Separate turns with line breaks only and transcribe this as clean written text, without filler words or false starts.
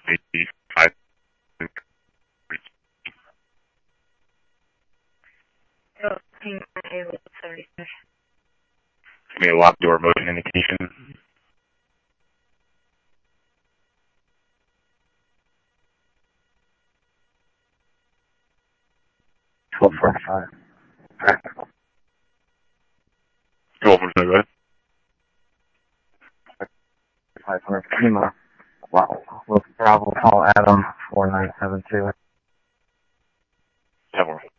85.
Hang on, A 76.
Give me a locked door motion indication.
Twelve 45.
1245, go ahead.
500 Pima. Wow. Wilson Bravo, call Adam 4972.
10-4.